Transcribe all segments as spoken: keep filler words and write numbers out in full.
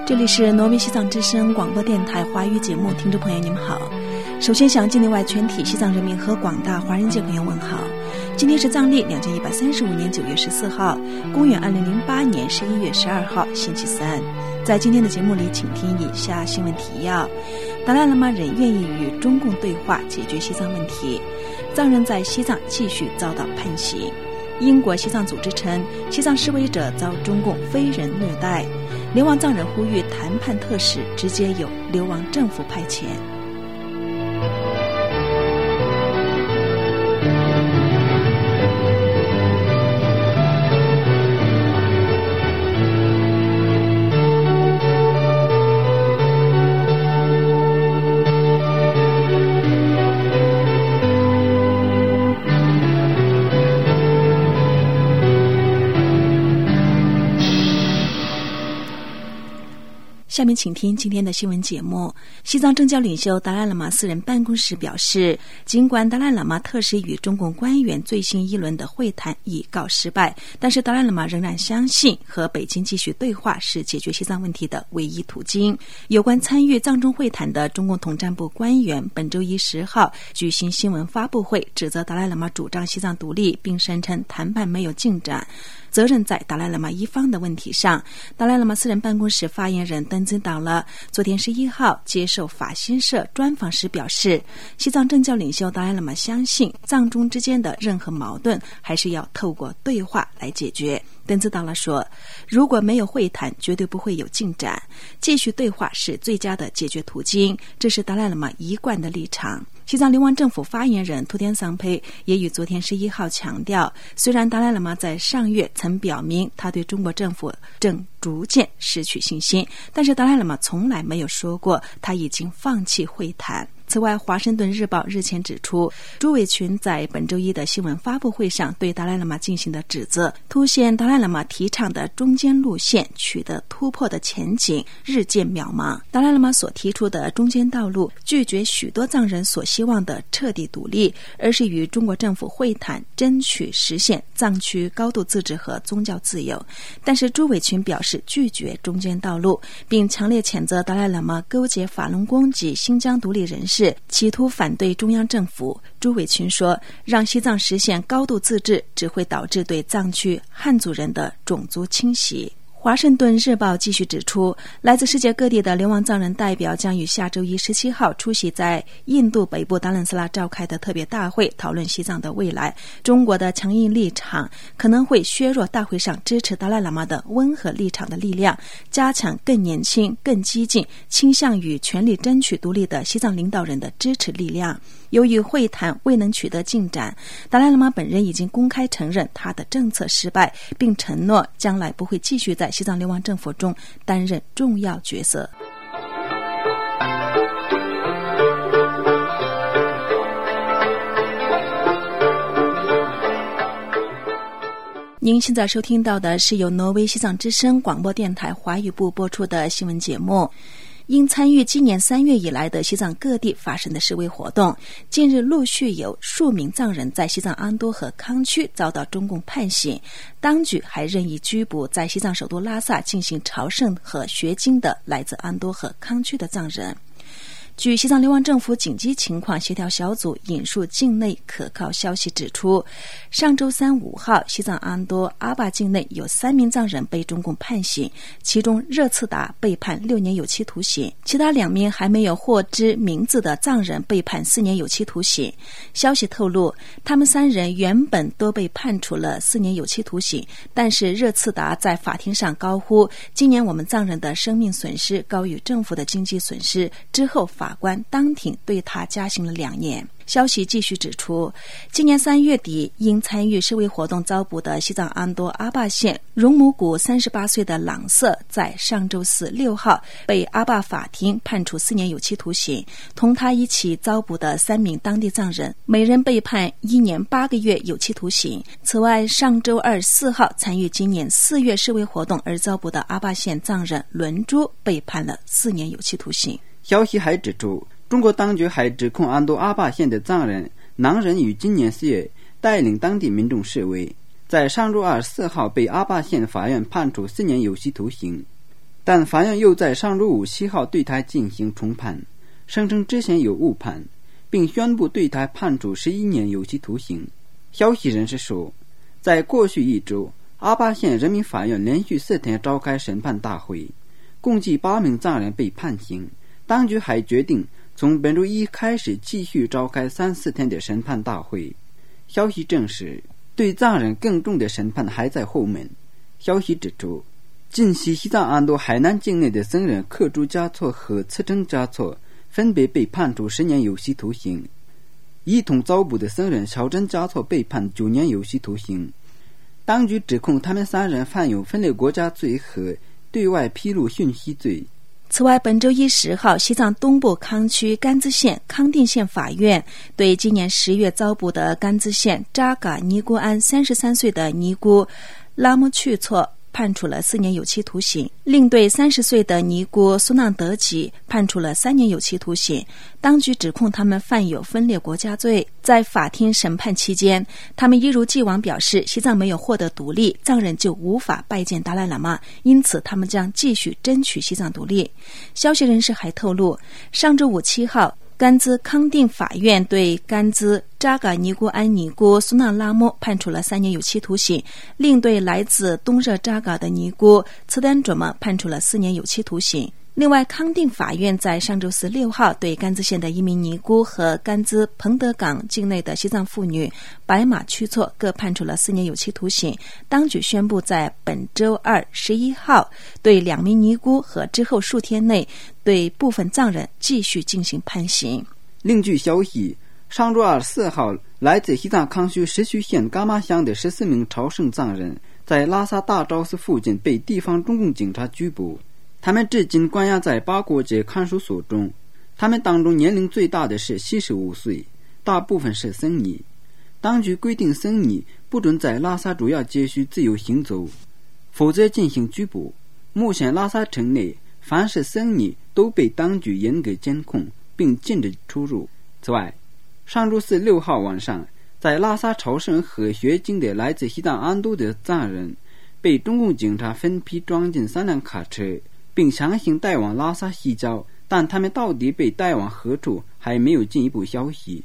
这里是挪威西藏之声广播电台华语节目，听众朋友你们好。首先向境内外全体西藏人民和广大华人界朋友问好。今天是藏历两千一百三十五年九月十四号，公元二零零八年十一月十二号，星期三。在今天的节目里，请听以下新闻提要：达赖喇嘛仍愿意与中共对话，解决西藏问题；藏人在西藏继续遭到判刑；英国西藏组织称，西藏示威者遭中共非人虐待；流亡藏人呼吁谈判特使直接由流亡政府派遣。下面请听今天的新闻节目。西藏政教领袖达赖喇嘛私人办公室表示，尽管达赖喇嘛特使与中共官员最新一轮的会谈已告失败，但是达赖喇嘛仍然相信和北京继续对话是解决西藏问题的唯一途径。有关参与藏中会谈的中共统战部官员本周一十号举行新闻发布会，指责达赖喇嘛主张西藏独立，并声称谈判没有进展，责任在达赖喇嘛一方的问题上。达赖喇嘛私人办公室发言人登兹达勒昨天十一号接受法新社专访时表示，西藏政教领袖达赖喇嘛相信藏中之间的任何矛盾还是要透过对话来解决。登兹达勒说，如果没有会谈，绝对不会有进展，继续对话是最佳的解决途径，这是达赖喇嘛一贯的立场。西藏流亡政府发言人图天桑佩也于昨天十一号强调，虽然达赖喇嘛在上月曾表明他对中国政府正逐渐失去信心，但是达赖喇嘛从来没有说过他已经放弃会谈。此外，华盛顿日报日前指出，朱伟群在本周一的新闻发布会上对达赖喇嘛进行的指责，凸显达赖喇嘛提倡的中间路线取得突破的前景日渐渺茫。达赖喇嘛所提出的中间道路拒绝许多藏人所希望的彻底独立，而是与中国政府会谈，争取实现藏区高度自治和宗教自由。但是朱伟群表示拒绝中间道路，并强烈谴责达赖喇嘛勾结法轮功及新疆独立人士，企图反对中央政府。朱伟群说，让西藏实现高度自治只会导致对藏区汉族人的种族清洗。华盛顿日报继续指出，来自世界各地的流亡藏人代表将于下周一十七号出席在印度北部达兰斯拉召开的特别大会，讨论西藏的未来。中国的强硬立场可能会削弱大会上支持达赖喇嘛的温和立场的力量，加强更年轻、更激进、倾向于全力争取独立的西藏领导人的支持力量。由于会谈未能取得进展，达赖喇嘛本人已经公开承认他的政策失败，并承诺将来不会继续在西藏流亡政府中担任重要角色。您现在收听到的是由挪威西藏之声广播电台华语部播出的新闻节目。因参与今年三月以来的西藏各地发生的示威活动，近日陆续有数名藏人在西藏安多和康区遭到中共判刑，当局还任意拘捕在西藏首都拉萨进行朝圣和学经的来自安多和康区的藏人。据西藏流亡政府紧急情况协调小组引述境内可靠消息指出，上周三五号，西藏安多阿坝境内有三名藏人被中共判刑，其中热次达被判六年有期徒刑，其他两名还没有获知名字的藏人被判四年有期徒刑。消息透露，他们三人原本都被判处了四年有期徒刑，但是热次达在法庭上高呼今年我们藏人的生命损失高于政府的经济损失之后，法官当庭对他加刑了两年。消息继续指出，今年三月底，因参与示威活动遭捕的西藏安多阿坝县绒姆谷三十八岁的朗瑟，在上周四六号被阿坝法庭判处四年有期徒刑。同他一起遭捕的三名当地藏人，每人被判一年八个月有期徒刑。此外，上周二四号参与今年四月示威活动而遭捕的阿坝县藏人伦珠被判了四年有期徒刑。 消息还指出，中国当局还指控安多阿坝县的藏人囊人于今年四月带领当地民众示威，在上周二四号被阿坝县法院判处四年有期徒刑。 但法院又在上周五七号对他进行重判，声称之前有误判，并宣布对他判处十一年有期徒刑。消息人士说，在过去一周，阿坝县人民法院连续四天召开审判大会，共计八名藏人被判刑。当局还决定从本周一开始继续召开三四天的审判大会。消息证实，对藏人更重的审判还在后面。消息指出，近期西藏安都海南境内的僧人克珠嘉措和次称嘉措分别被判处十年有期徒刑，一同遭捕的僧人小真嘉措被判九年有期徒刑。当局指控他们三人犯有分裂国家罪和对外披露讯息罪。 此外，本周一十号，西藏东部康区甘孜县康定县法院对今年十月遭捕的甘孜县扎嘎尼姑庵三十三岁的尼姑拉木去措判处了四年有期徒刑，另对三十岁的尼姑苏纳德吉判处了三年有期徒刑。当局指控他们犯有分裂国家罪。在法庭审判期间，他们一如既往表示，西藏没有获得独立，藏人就无法拜见达赖喇嘛，因此他们将继续争取西藏独立。消息人士还透露，上周五七号，甘孜康定法院对甘孜扎嘎尼姑庵尼姑苏纳拉木判处了三年有期徒刑，另对来自东热扎嘎的尼姑次丹卓玛判处了四年有期徒刑。另外，康定法院在上周四六号对甘孜县的一名尼姑和甘孜彭德岗境内的西藏妇女白马屈措各判处了四年有期徒刑。当局宣布在本周二十一号对两名尼姑和之后数天内对部分藏人继续进行判刑。 另据消息，上周二四号，来自西藏康区石渠县噶玛乡的十四名朝圣藏人在拉萨大昭寺附近被地方中共警察拘捕，他们至今关押在八国街看守所中。他们当中年龄最大的是七十五岁，大部分是僧尼。当局规定僧尼不准在拉萨主要街区自由行走，否则进行拘捕。目前拉萨城内凡是僧尼都被当局严格监控，并禁止出入。此外，上周四六号晚上，在拉萨朝圣和学经的来自西藏安都的藏人被中共警察分批装进三辆卡车，并强行带往拉萨西郊，但他们到底被带往何处还没有进一步消息。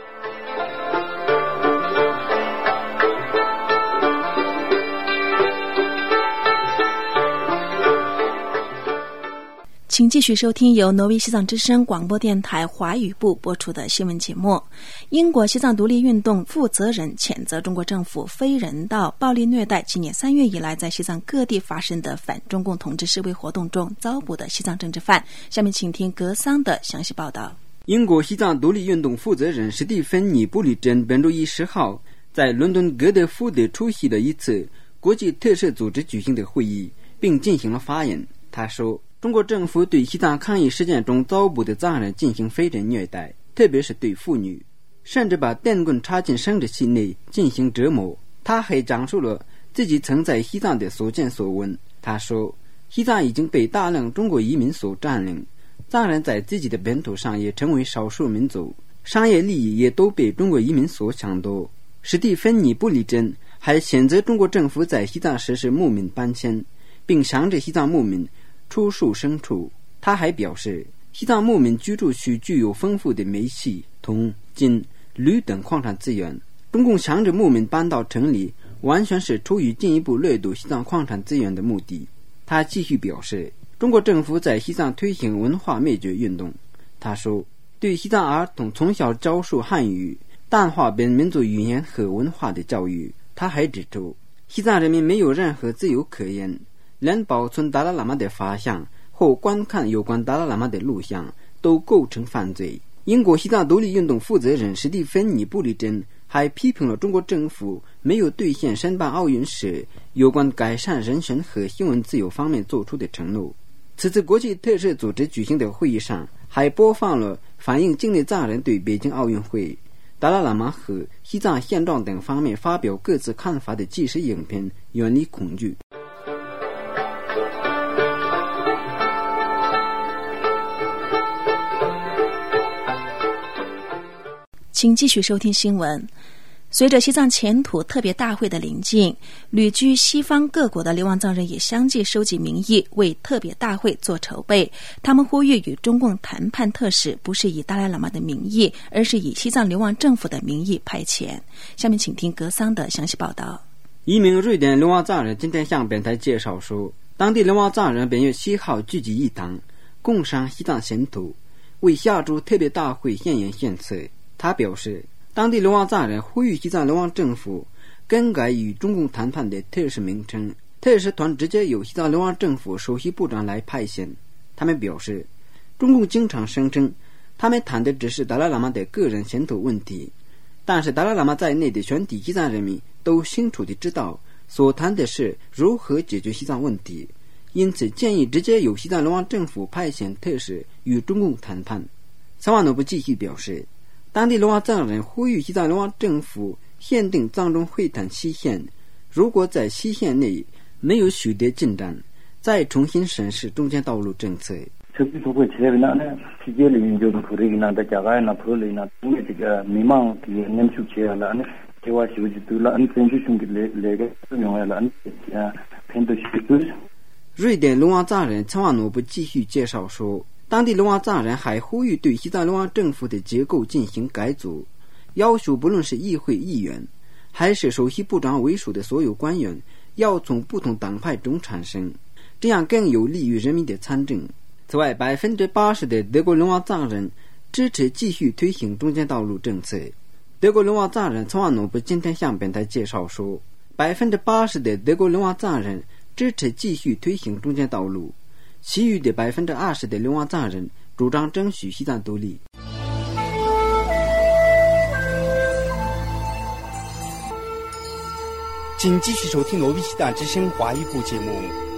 请继续收听由挪威西藏之声广播电台华语部播出的新闻节目。英国西藏独立运动负责人谴责中国政府非人道、暴力虐待今年三月以来在西藏各地发生的反中共同志示威活动中遭捕的西藏政治犯。下面请听格桑的详细报道。 英国西藏独立运动负责人史蒂芬妮·布里珍本周一十号在伦敦格德福德出席了一次国际特赦组织举行的会议，并进行了发言。他说，中国政府对西藏抗议事件中遭捕的藏人进行非人虐待，特别是对妇女，甚至把电棍插进生殖器内进行折磨。他还讲述了自己曾在西藏的所见所闻。他说，西藏已经被大量中国移民所占领，藏人在自己的本土上也成为少数民族，商业利益也都被中国移民所抢夺。史蒂芬妮·布里珍还谴责中国政府在西藏实施牧民搬迁，并强制西藏牧民出售牲畜。他还表示，西藏牧民居住区具有丰富的煤气、铜、金、铝等矿产资源，中共强制牧民搬到城里完全是出于进一步掠夺西藏矿产资源的目的。他继续表示，中国政府在西藏推行文化灭绝运动。他说，对西藏儿童从小教授汉语，淡化本民族语言和文化的教育。他还指出，西藏人民没有任何自由可言，连保存达赖喇嘛的法像或观看有关达赖喇嘛的录像都构成犯罪。英国西藏独立运动负责人史蒂芬妮·布里珍还批评了中国政府没有兑现申办奥运时有关改善人权和新闻自由方面做出的承诺。此次国际特赦组织举行的会议上，还播放了反映境内藏人对北京奥运会、达赖喇嘛和西藏现状等方面发表各自看法的纪实影片《远离恐惧》。 请继续收听新闻。 随着西藏前途特别大会的临近，旅居西方各国的流亡藏人也相继收集民意，为特别大会做筹备。他们呼吁与中共谈判特使不是以达赖喇嘛的名义，而是以西藏流亡政府的名义派遣。下面请听格桑的详细报道。 一名瑞典流亡藏人今天向本台介绍说，当地流亡藏人本月七号聚集一堂，共商西藏前途，为下周特别大会献言献策。他表示，当地流亡藏人呼吁西藏流亡政府更改与中共谈判的特使名称，特使团直接由西藏流亡政府首席部长来派遣。他们表示，中共经常声称他们谈的只是达赖喇嘛的个人前途问题，但是达赖喇嘛在内的全体西藏人民都清楚地知道所谈的是如何解决西藏问题，因此建议直接由西藏流亡政府派遣特使与中共谈判。萨瓦诺布继续表示，当地流亡藏人呼吁西藏流亡政府限定藏中会谈期限，如果在期限内没有取得进展，再重新审视中间道路政策。瑞典流亡藏人桑瓦诺布继续介绍说，当地流亡藏人还呼吁对西藏流亡政府的结构进行改组，要求不论是议会议员还是首席部长为属的所有官员要从不同党派中产生，这样更有利于人民的参政。此外，百分之八十的德国流亡藏人支持继续推行中间道路政策。德国流亡藏人桑瓦诺布今天向本台介绍说，百分之八十的德国流亡藏人支持继续推行中间道路，其余的百分之二十的流亡藏人主张争取西藏独立。 请继续收听罗比西大之声华语部节目。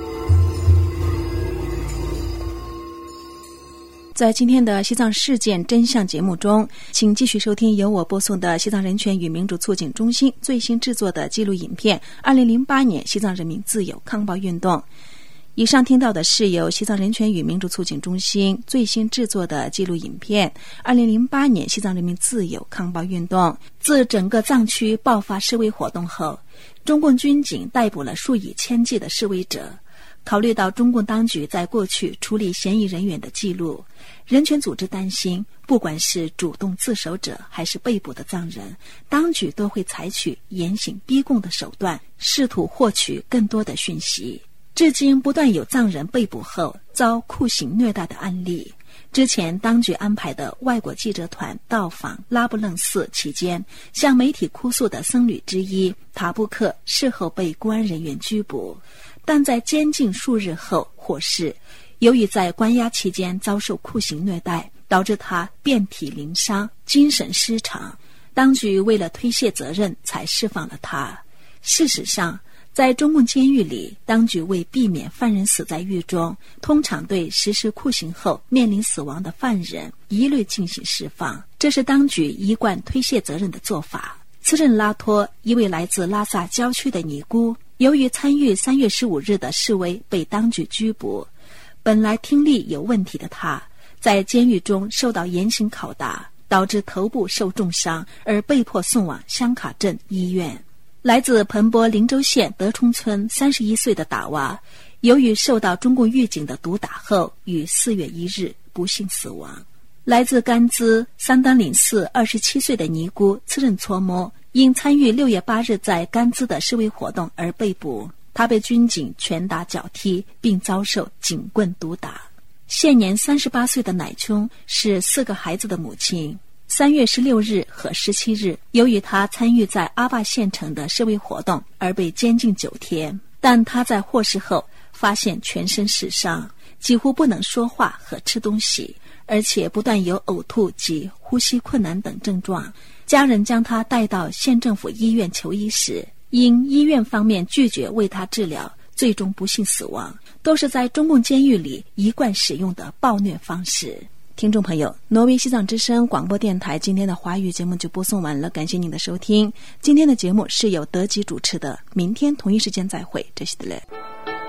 在今天的西藏事件真相节目中，请继续收听由我播送的西藏人权与民主促进中心最新制作的纪录影片二零零八年西藏人民自由抗暴运动。以上听到的是由西藏人权与民主促进中心最新制作的纪录影片二零零八年西藏人民自由抗暴运动。自整个藏区爆发示威活动后，中共军警逮捕了数以千计的示威者。考虑到中共当局在过去处理嫌疑人员的记录，人权组织担心，不管是主动自首者还是被捕的藏人，当局都会采取严刑逼供的手段，试图获取更多的讯息。至今不断有藏人被捕后遭酷刑虐待的案例。之前当局安排的外国记者团到访拉卜楞寺期间，向媒体哭诉的僧侣之一塔布克事后被公安人员拘捕，但在监禁数日后获释。由于在关押期间遭受酷刑虐待，导致他遍体鳞伤，精神失常，当局为了推卸责任才释放了他。事实上，在中共监狱里，当局为避免犯人死在狱中，通常对实施酷刑后面临死亡的犯人一律进行释放，这是当局一贯推卸责任的做法。次任拉托，一位来自拉萨郊区的尼姑，由于参与三月十五日的示威被当局拘捕。本来听力有问题的他，在监狱中受到严刑拷打，导致头部受重伤，而被迫送往香卡镇医院。来自彭博林州县德冲村三十一岁的达娃，由于受到中共狱警的毒打后，于四月一日不幸死亡。来自甘孜桑丹岭寺二十七岁的尼姑次任搓摸，因参与六月八日在甘孜的示威活动而被捕，他被军警拳打脚踢，并遭受警棍毒打。现年三十八岁的乃琼是四个孩子的母亲。三月十六日和十七日，由于他参与在阿坝县城的示威活动而被监禁九天，但他在获释后发现全身是伤，几乎不能说话和吃东西，而且不断有呕吐及呼吸困难等症状。家人将他带到县政府医院求医时，因医院方面拒绝为他治疗，最终不幸死亡，都是在中共监狱里一贯使用的暴虐方式。听众朋友，挪威西藏之声广播电台今天的华语节目就播送完了，感谢您的收听。今天的节目是由德吉主持的，明天同一时间再会，这是的嘞。